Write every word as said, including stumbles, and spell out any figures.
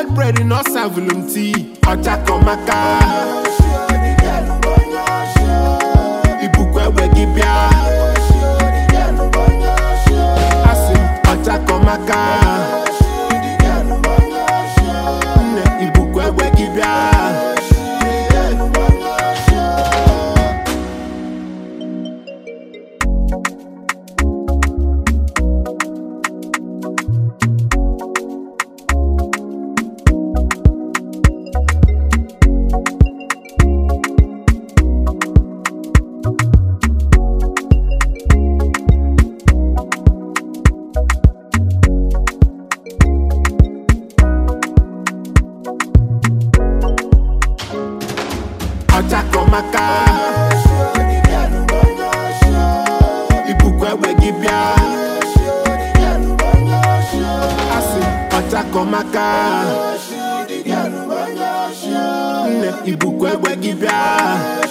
boiled bread in no serve tea. Ochako maka. Ibukwe wegibia. Asim ochako maka. Ibukwe wegibia. Ochako maka. Ibukwe wegibia. Asim ochako maka. Ibukwe wegibia.